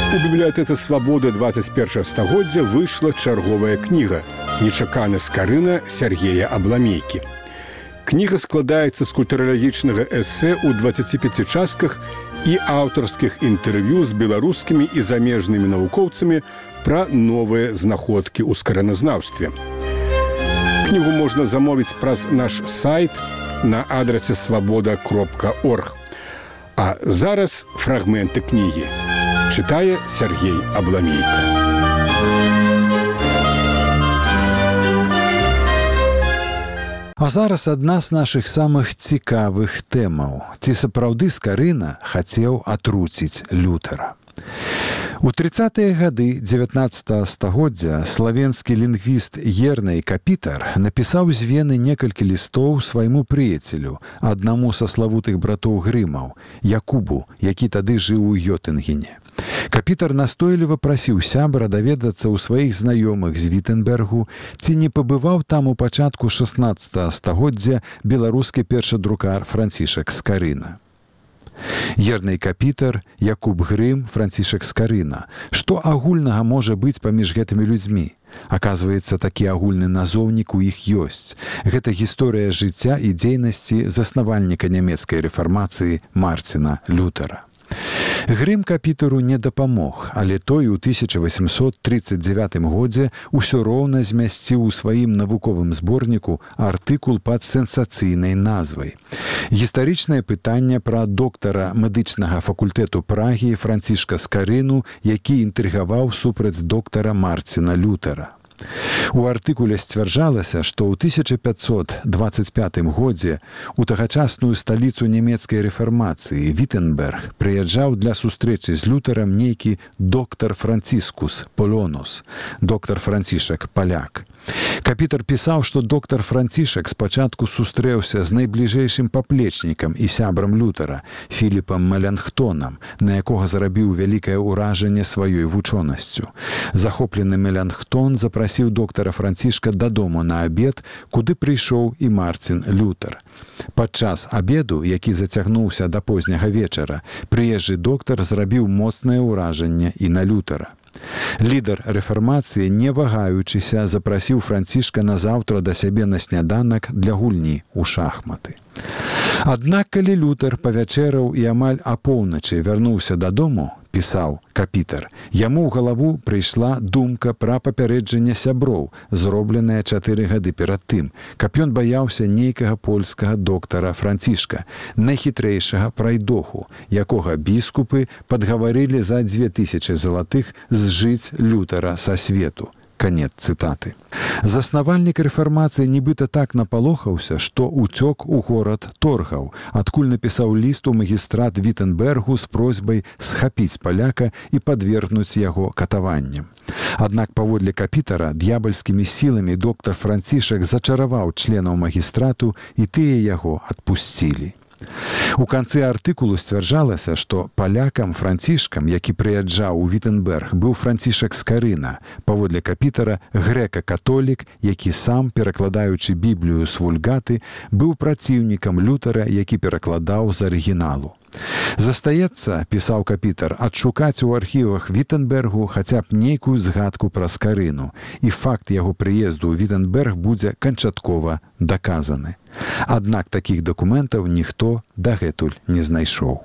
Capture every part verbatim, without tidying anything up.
У бібліятэцы «Свабода» двадцать першага стагоддзя выйшла чарговая кніга «Нечакана скарына» Сергея Абламейкі. Кніга складаецца з культуралагічнага эсэ ў дваццаці пяці частках і аўтарскіх інтэрв'ю з беларускімі і замежнымі навукоўцамі пра новыя знаходкі ў скараназнаўстве. Кнігу можна замовіць праз наш сайт на адрасе свабода кропка орг. А зараз фрагменты кнігі. Читае Сергей Абламейка. А зараз адна з нашых самых цікавых тэмаў. Ці сапраўды Скарына хацеў атруціць Лютара? У трыццатыя гады дзевятнаццатага стагоддзя славенскі лінгвіст Ерней Капітар напісаў з Вены некалькі лістоў свайму прыяцелю, аднаму са славутых братоў Грымаў, Якубу, які тады жыў у Йотынгене. Капітар настойліва прасіў сябра даведацца ў сваіх знаёмых з Віттенбергу, ці не пабываў там у пачатку шаснаццатага стагоддзя беларускі першадрукар Францішак Скарына. Ерней Капітар, Якуб Грым, Францішак Скарына. Што агульнага можа быць паміж гэтымі людзьмі? Аказваецца, такі агульны назоўнік у іх ёсць. Гэта гісторыя жыцця і дзейнасці заснавальніка нямецкай рэфармацыі Марціна Лютара. Грым Капітару не дапамог, але той у тысяча васьмсот трыццаць дзявятым годзе ўсё роўна змясціў у сваім навуковым зборніку артыкул пад сенсацыйнай назвай. Гістарычнае пытанне пра доктара медычнага факультэту Прагі Францішка Скарыну, які інтрыгаваў супраць доктара Марціна Лютара. У артыкуле сцвярджалася, што ў тысяча пятьсот дваццаць пятым годзе у тагачасную сталіцу нямецкай рэфармацыі Віттенберг прыязджаў для сустрэчы з Лютарам нейкі доктар Францискус Полонус, доктар Францішак Паляк. Капітар пісаў, што доктар Францішак спачатку сустрэўся з найбліжэйшым паплечнікам і сябрам Лютара, Філіпам Меланхтонам, на якога зарабіў вялікае ўражанне сваёй вучонасцю. Захоплены Меланхтон запрасіў доктара Францішка дадому на абед, куды прыйшоў і Марцін Лютар. Падчас абеду, які зацягнуўся да позняга вечара, прыезджы доктар зрабіў моцнае ўражанне і на Лютара. Лідар рэфармацыі, не вагаючыся, запрасіў Францішка назаўтра да сябе на сняданак для гульні ў шахматы. Аднак, калі Лютар павячэраў і амаль апоўначы вярнуўся дадому, пісаў Капітар, яму ў галаву прыйшла думка пра папярэджанне сяброў, зробленае чатыры гады перад тым, каб ён баяўся нейкага польскага доктара Францішка, найхітрэйшага прайдоху, якога біскупы падгаварылі за дзве тысячы залатых зжыць Лютара са свету. Канец цытаты. Заснавальнік рэфармацыі нібыта так напалохаўся, што ўцёк у горад Торгаў, адкуль напісаў ліст у магістрат Віттенбергу з просьбай схапіць паляка і падвергнуць яго катаванням. Аднак паводле Капітара д'ябальскімі сіламі доктар Францішак зачараваў членаў магістрату і тыя яго адпусцілі. У канцы артыкулу сцвярджалася, што палякам Францішкам, які прыязджаў у Віттенберг, быў Францішак Скарына, паводле Капітара грэка-католік, які сам, перакладаючы Біблію з вульгаты, быў праціўнікам Лютара, які перакладаў з арыгіналу. Застаецца, пісаў Капітар, адшукаць у архівах Віттенбергу хаця б нейкую згадку пра Скарыну, і факт яго прыезду ў Віттенберг будзе канчаткова даказаны. Аднак такіх дакументаў ніхто дагэтуль не знайшоў.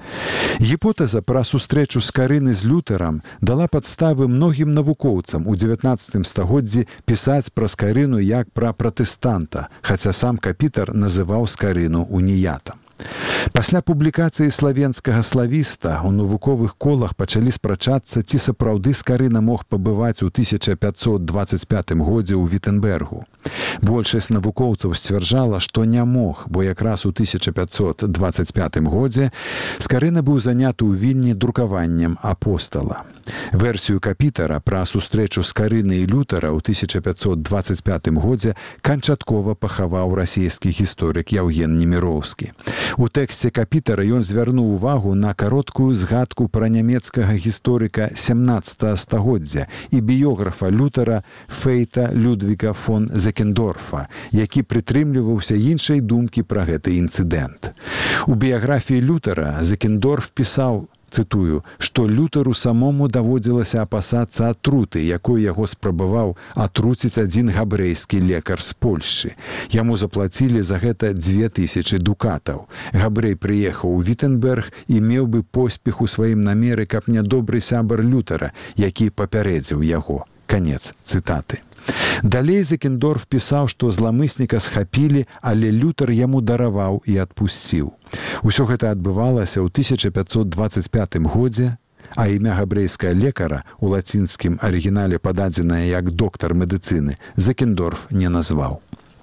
Гіпотэза пра сустрэчу Скарыны з Лютарам дала падставы многім навукоўцам у дзевятнаццатым стагоддзі пісаць пра Скарыну як пра пратэстанта, хаця сам Капітар называў Скарыну уніятам. Пасля публікацыі славенскага славіста ў навуковых колах пачалі спрачацца, ці сапраўды Скарына мог пабываць у тысяча пятьсот дваццаць пятым годзе ў Віттенбергу. Большасць навукоўцаў сцвярджала, што не мог, бо якраз у тысяча пятьсот дваццаць пятым годзе Скарына быў заняты ў Вільні друкаваннем апостала. Версію Капітара пра сустрэчу Скарыны і Лютара ў тысяча пятьсот дваццаць пятым годзе канчаткова пахаваў расійскі гісторык Яўген Неміроўскі. У тэксце Капітара ён звярнуў увагу на кароткую згадку пра нямецкага гісторыка сямнаццатага стагоддзя і біёграфа Лютара Фейта Людвіга фон Зекендорфа, які прытрымліваўся іншай думкі пра гэты інцыдэнт. У біяграфіі Лютара Зекендорф пісаў, цытую, што Лютару самому даводзілася апасацца атруты, якой яго спрабаваў атруціць адзін габрэйскі лекар з Польшчы. Яму заплацілі за гэта дзве тысячы дукатаў. Габрэй прыехаў у Віттенберг і меў бы поспех у сваім намеры, каб нядобры сябар Лютара, які папярэдзіў яго. Канец цытаты. Далей Зекендорф пісаў, што зламысніка схапілі, але Лютар яму дараваў і адпусціў. Усё гэта адбывалася ў тысяча пятьсот двадцать пятым годзе, а імя габрэйскага лекара у лацінскім арыгінале пададзенае як доктар медыцыны Зекендорф не назваў.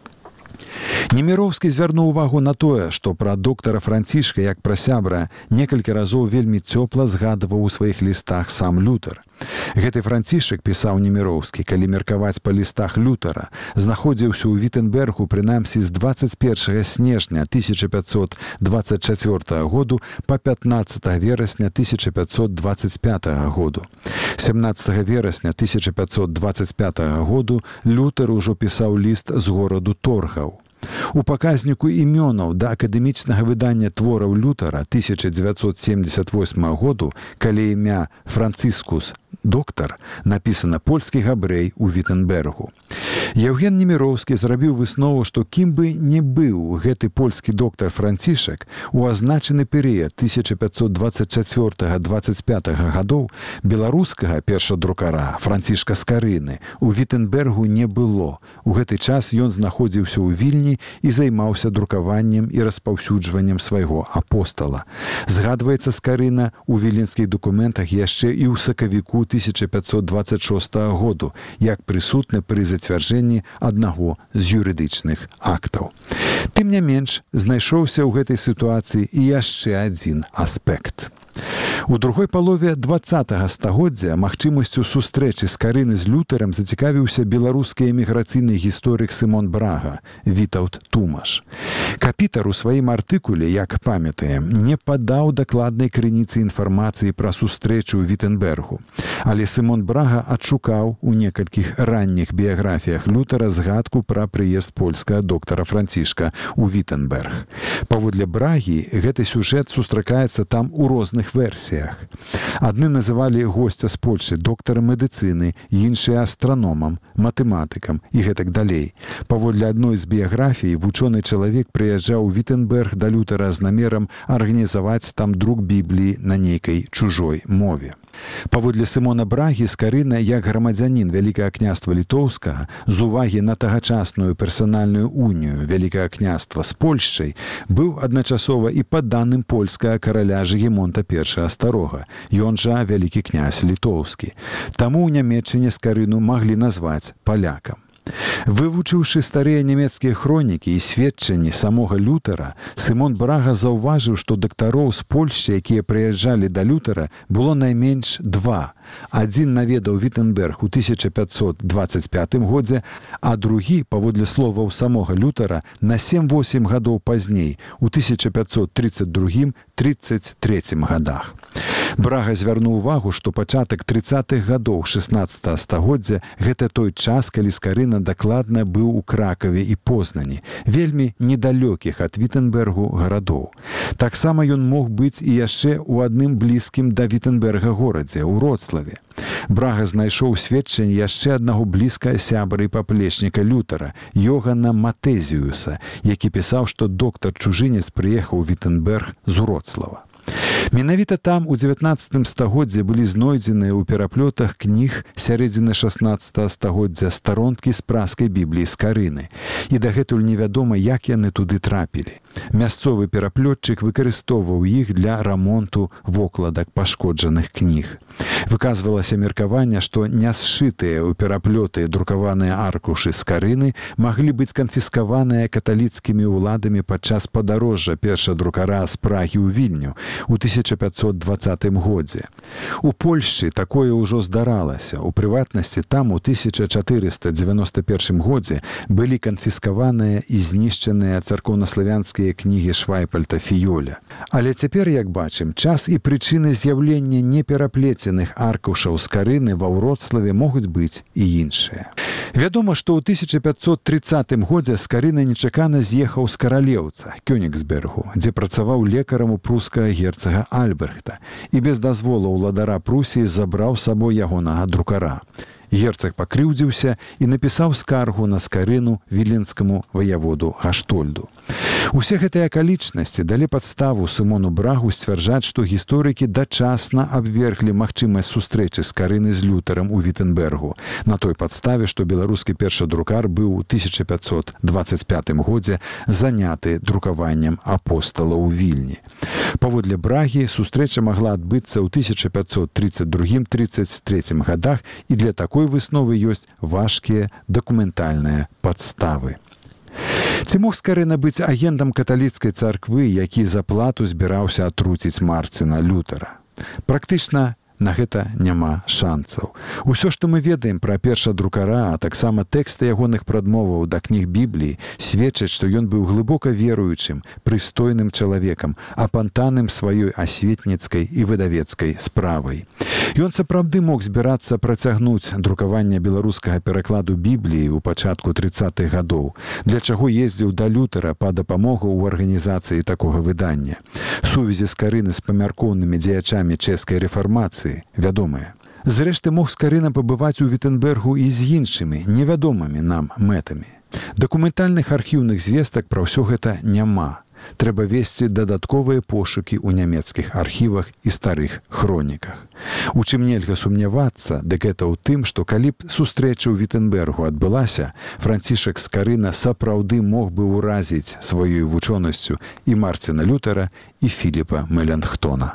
Неміроўскі звярнуў увагу на тое, што пра доктара Францішка, як пра сябра, некалькі разоў вельмі цёпла згадваў у сваіх лістах сам Лютар. Гэты Францішак, пісаў Неміроўскі, калі меркаваць па лістах Лютара, знаходзіўся ў Віттенбергу прынамсі з двадцать першага снежня тысяча пятьсот двадцать чацвёртага году па пятнадцатага верасня тысяча пятьсот двадцать пятага году. семнадцатага верасня тысяча пятьсот двадцать пятага году Лютар ужо пісаў ліст з гораду Торгаў. У паказніку імёнаў да акадэмічнага выдання твораў Лютара тысяча дзевяцьсот семьдесят восьмага году, калі імя Францискус доктар, напісана польскі габрэй у Віттенбергу. Яўген Неміроўскі зрабіў выснову, што кім бы не быў гэты польскі доктар Францішак, у азначаны перыяд тысяча пятьсот двадцать чацвёртага - двадцать пятага гадоў беларускага першадрукара Францішка Скарыны у Віттенбергу не было. У гэты час ён знаходзіўся ў Вільні і займаўся друкаваннем і распаўсюджваннем свайго апостала. Згадваецца Скарына ў віленскіх дакументах яшчэ і ў сакавіку тысяча пятьсот двадцать шостага году, як прысутны пры зацвярджэнні аднаго з юрыдычных актаў. Тым не менш, знайшоўся ў гэтай сітуацыі і яшчэ адзін аспект. У другой палове двадцатага стагоддзя магчымасцю сустрэчы Скарыны з Лютарам зацікавіўся беларускі эміграцыйны гісторык Сымон Брага, Вітаўт Тумаш. Капітар у сваім артыкуле, як памятаем, не падаў дакладнай крыніцы інфармацыі пра сустрэчу ў Віттенбергу. Але Сымон Брага адшукаў у некалькіх ранніх біяграфіях Лютара згадку пра прыезд польскага доктара Францішка ў Віттенберг. Паводле Брагі, гэты сюжэт сустракаецца там у розных версіях. Адны называлі госця з Польшчы доктарам медыцыны, іншыя астраномам, матэматыкам і гэтак далей. Паводле адной з біяграфій, вучоны чалавек прыязджаў у Віттенберг да Лютара з намерам арганізаваць там друк Бібліі на нейкай чужой мове. Паводле Сымона Брагі, Скарына, як грамадзянін Вялікага княства Літоўскага, з увагі на тагачасную персанальную унію Вялікага княства з Польшчай, быў адначасова і падданым польскага караля Жыгімонта першага Старога, ён жа Вялікі князь Літоўскі. Таму ў Нямецчыне Скарыну маглі назваць палякам. Вывучыўшы старыя нямецкія хронікі і сведчанні самога Лютара, Сымон Брага заўважыў, што дактароў з Польшчы, якія прыязджалі да Лютара, было найменш два. Адзін наведаў Віттенберг у тысяча пятьсот двадцать пятым годзе, а другі, паводле словаў самога Лютара, на сем-восем гадоў пазней, у тысяча пятьсот тридцать другім - тридцать трэцім гадах. Брага звярнуў увагу, што пачатак трыццатых гадоў шаснаццатага стагоддзя – гэта той час, калі Скарына дакладна быў у Кракаве і Познані, вельмі недалёкіх ад Віттенбергу гарадоў. Таксама ён мог быць і яшчэ ў адным блізкім да Віттенберга горадзе, у Вроцлаве. Брага знайшоў сведчанне яшчэ аднаго блізкага сябра і паплечніка Лютара, Йогана Матэзіуса, які пісаў, што доктар-чужынец прыехаў у Віттенберг з Вроцлава. Менавіта там у дзевятнаццатым стагоддзі былі знойдзеныя ў пераплётах кніг сярэдзіны шаснаццатага стагоддзя старонкі з праскай Бібліі Скарыны. І дагэтуль невядома, як яны туды трапілі. Мясцовы пераплётчык выкарыстоўваў іх для рамонту вокладак пашкоджаных кніг. Выказвалася меркаванне, што нясшытыя ў пераплёты друкаваныя аркушы Скарыны маглі быць канфіскаваныя каталіцкімі ўладамі падчас падарожжа першадрукара з Прагі ў Вільню у тысяча пятьсот двадцатым годзе. У Польшчы такое ўжо здаралася. У прыватнасці там у тысяча чатырыста дзевяноста першым годзе былі канфіскаваныя і знішчаныя царкоўнаславянскія кнігі Швайпальта Фіёля. Але цяпер, як бачым, час і прычыны з'яўлення непераплеценых аркушаў Скарыны ва Вроцлаве могуць быць і іншыя. Вядома, што ў тысяча пятьсот трыццатым годзе Скарына нечакана з'ехаў з Каралеўца, Кёнігсбергу, дзе працаваў лекарам у прускага герцага Альбрехта і без дазволу ўладара Прусіі забраў з сабой ягонага друкара. Герцаг пакрыўдзіўся і напісаў скаргу на скарыну віленскаму ваяводу Гаштольду. Усе гэтыя акалічнасці далі падставу Сымону Брагу сцвярджаць, што гісторыкі дачасна абверглі магчымасць сустрэчы скарыны з Лютарам у Віттэнбергу на той падставе, што беларускі першадрукар быў у тысяча пятьсот двадцать пятым годзе заняты друкаваннем апостала ў Вільні. Паводле Брагі, сустрэча магла адбыцца ў тысяча пятьсот тридцать другім — тридцать третьим гадах, і для такой высновы ёсць важкія дакументальныя падставы. Ці мог Скарына быць агентам каталіцкай царквы, які за плату збіраўся атруціць Марціна Лютара? Практычна на гэта няма шанцаў. Усё, што мы ведаем пра першадрукара, а таксама тэксты ягоных прадмоваў да кніг Бібліі, сведчаць, што ён быў глыбока веруючым, прыстойным чалавекам, апантаным сваёй асветніцкай і выдавецкай справай. Ён сапраўды мог збірацца працягнуць друкаванне беларускага перакладу Бібліі ў пачатку трыццатых гадоў, для чаго ездзіў да Лютара па дапамогу ў арганізацыі такога выдання. Сувязі Скарыны з памяркоўнымі дзеячамі чэшскай рэфармацыі вядомыя. Зрэшты, мог Скарына пабываць у Віттэнбергу і з іншымі, невядомымі нам мэтамі. Дакументальных архіўных звестак пра ўсё гэта няма. Трэба весці дадатковыя пошукі ў нямецкіх архівах і старых хроніках. У чым нельга сумнявацца, дык гэта ў тым, што калі б сустрэча ў Віттэнбергу адбылася, Францішак Скарына сапраўды мог бы ўразіць сваёй вучонасцю і Марціна Лютара, і Філіпа Меланхтона.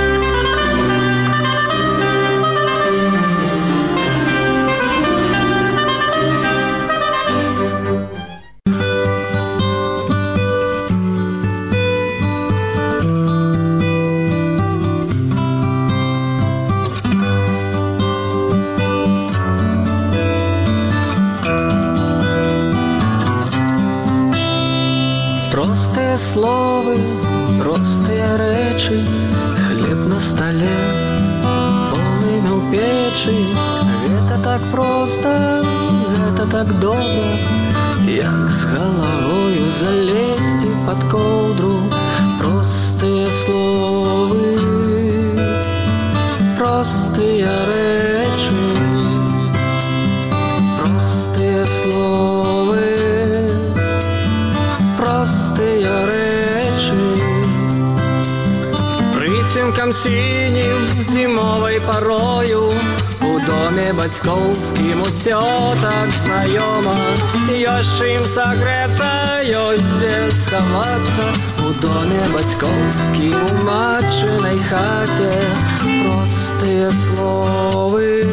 Простые словы, простые речи, хлеб на столе, полный мел печи. Это так просто, это так добро, як с головою залезть под ковдру. Простые словы, простые речи, простые словы, простые речи. Прыцемкам синим зимовой порою у доме бацькоўскім усё так знаёма. Ёсць чым сагрэцца, ёсць дзе схавацца. У доме бацькоўскім у матчынай хаце простыя словы,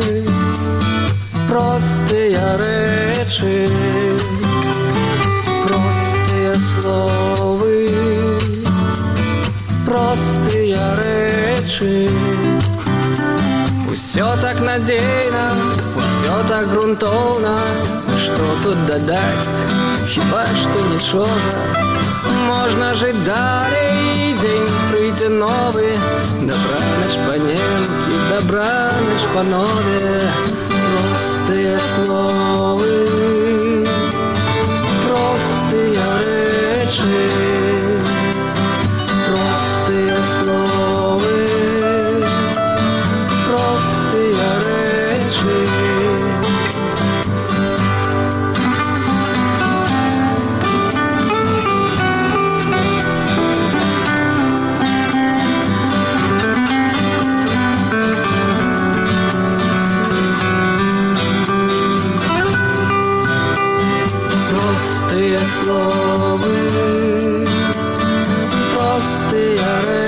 простыя рэчы, простыя словы, простыя рэчы. Усё так надзейна, усё так грунтоўна. Што тут дадаць, хіба што нічога. Можна жыць далей, дзень прыйдзе новы. Дабраныч паненкі, дабраныч панове. Простыя словы, простыя рэчы, простыя словы, простыя рэчы. Простые словы, простые речи.